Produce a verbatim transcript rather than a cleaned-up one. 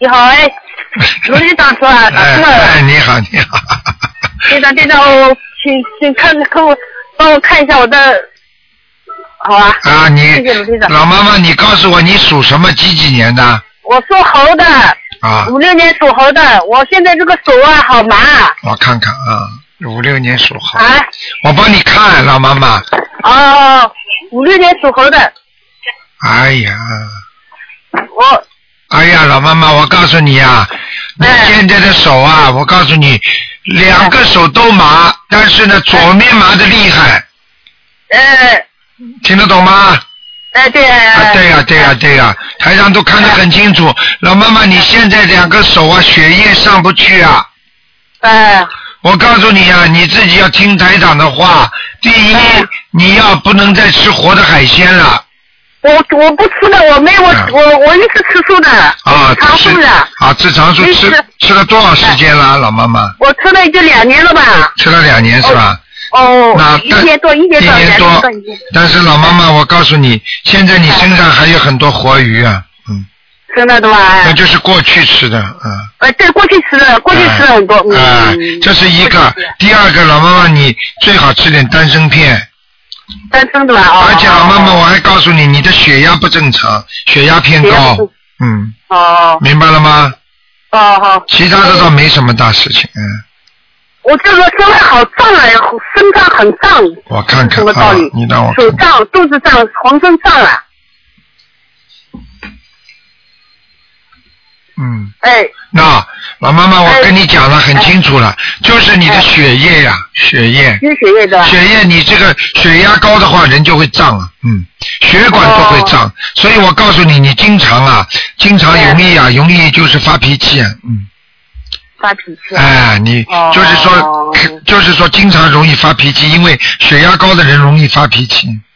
你好，哎，卢队长是吧？打哎通了。 哎，你好，你好。 队长，队长，我请请看看我帮我看一下我的，好啊。 啊，你谢谢卢队长。 老妈妈，你告诉我你属什么几几年的？ 我属猴的。 啊。 五六年属猴的，我现在这个手啊好麻。 我看看啊，五六年属猴。 啊。 我帮你看，老妈妈。 哦，五六年属猴的。 哎呀。 我。 哎呀，老妈妈，我告诉你啊，你现在的手啊，我告诉你，两个手都麻，但是呢，左面麻的厉害。 呃。 听得懂吗？ 哎，对啊。 啊，对呀，对呀，对呀，台上都看得很清楚。老妈妈，你现在两个手啊，血液上不去啊。 哎。 我告诉你啊，你自己要听台长的话。第一，你要不能再吃活的海鲜了。 我我不吃的，我没我我我一直吃素的。 啊， 长素的。 啊，吃长素吃吃了多少时间了，老妈妈？ 我吃了已经两年了吧。 吃了两年是吧？ 哦。 那一年多，一年多， 一年多。但是老妈妈，我告诉你，现在你身上还有很多活鱼啊，嗯。 真的对吧？ 那就是过去吃的，嗯。 呃，对，过去吃的，过去吃了很多。 啊，这是一个。第二个，老妈妈，你最好吃点丹参片。 丹参的吧？哦。 而且老妈妈，我还告诉你，你的血压不正常，血压偏高。嗯。 哦。 明白了吗？ 哦好。 其他的倒没什么大事情，嗯。 我这个身上好胀啊，身上很胀。 我看看什么道理？ 啊，你让我手胀，肚子胀，浑身胀啊。 嗯。 哎。 那老妈妈，我跟你讲了很清楚了，就是你的血液呀，血液。 有血液的。 血液，你这个血压高的话，人就会胀啊，嗯，血管都会胀，所以我告诉你，你经常啊，经常容易啊，容易就是发脾气啊，嗯。 发脾气。 哎，你就是说，就是说，经常容易发脾气，因为血压高的人容易发脾气。